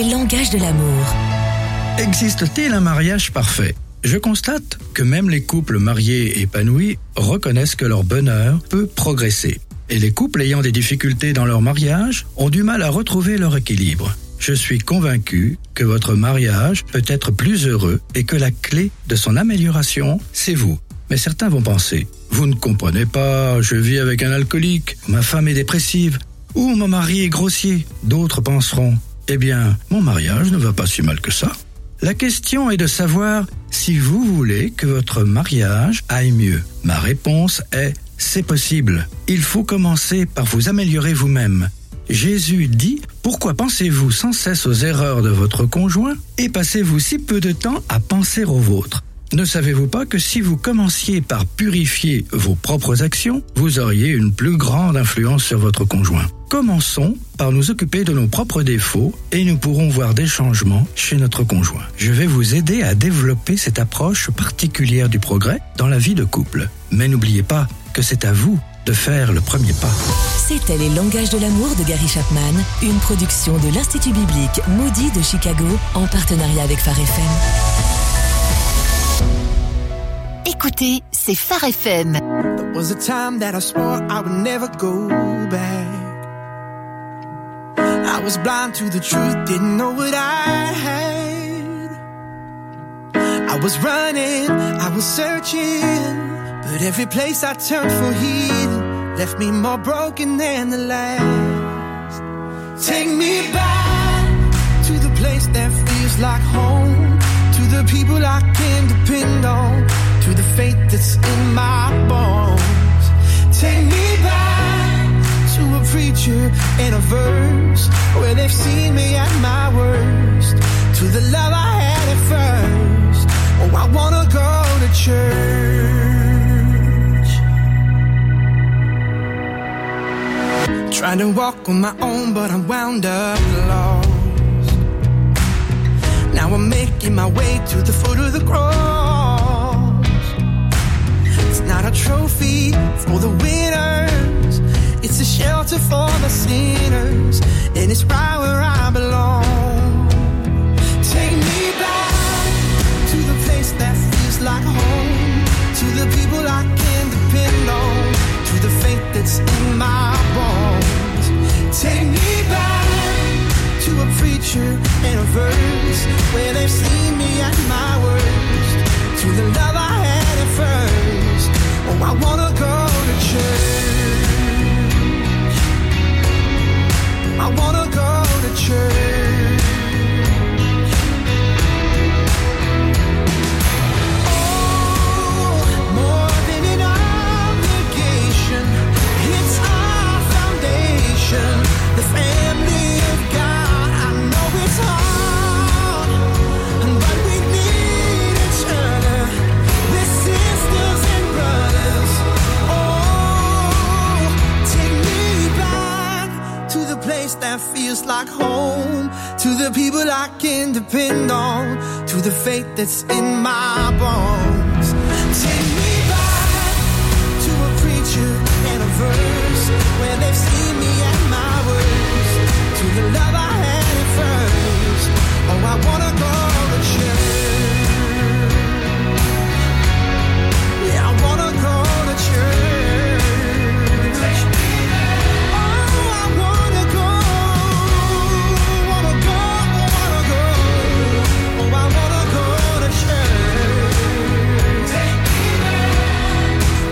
les langages de l'amour. Existe-t-il un mariage parfait ? Je constate que même les couples mariés épanouis reconnaissent que leur bonheur peut progresser. Et les couples ayant des difficultés dans leur mariage ont du mal à retrouver leur équilibre. Je suis convaincu que votre mariage peut être plus heureux et que la clé de son amélioration, c'est vous. Mais certains vont penser, vous ne comprenez pas, je vis avec un alcoolique, ma femme est dépressive, ou mon mari est grossier. D'autres penseront, eh bien, mon mariage ne va pas si mal que ça. La question est de savoir si vous voulez que votre mariage aille mieux. Ma réponse est, c'est possible. Il faut commencer par vous améliorer vous-même. Jésus dit, pourquoi pensez-vous sans cesse aux erreurs de votre conjoint et passez-vous si peu de temps à penser aux vôtres ? Ne savez-vous pas que si vous commenciez par purifier vos propres actions, vous auriez une plus grande influence sur votre conjoint ? Commençons par nous occuper de nos propres défauts et nous pourrons voir des changements chez notre conjoint. Je vais vous aider à développer cette approche particulière du progrès dans la vie de couple. Mais n'oubliez pas que c'est à vous de faire le premier pas. C'était Les langages de l'amour de Gary Chapman, une production de l'Institut biblique Moody de Chicago en partenariat avec Phare FM. Écoutez, c'est Phare FM. There was a time that I swore I would never go back. I was blind to the truth, didn't know what I had. I was running, I was searching, but every place I turned for healing left me more broken than the last. Take me back to the place that feels like home, to the people I can depend on, to the faith that's in my bones. Take me back to a preacher and a verse where they've seen me at my worst, to the love I had at first. Oh, I wanna go to church. Trying to walk on my own, but I'm wound up lost. Now I'm making my way to the foot of the cross. It's not a trophy for the winners, it's a shelter for the sinners, and it's right where I belong. Take me back to the place that feels like home, to the people I can depend on, to the faith that's in my bones. Take me back to a preacher and a verse where they've seen me at my worst, to the love I had at first. Oh, I wanna go to church. I wanna go to church. Oh, more than an obligation, it's our foundation, the family of God. I know it's hard, but we need each other. We're sisters and brothers. Oh, take me back to the place that feels like home, to the people I can depend on, to the faith that's in my bones.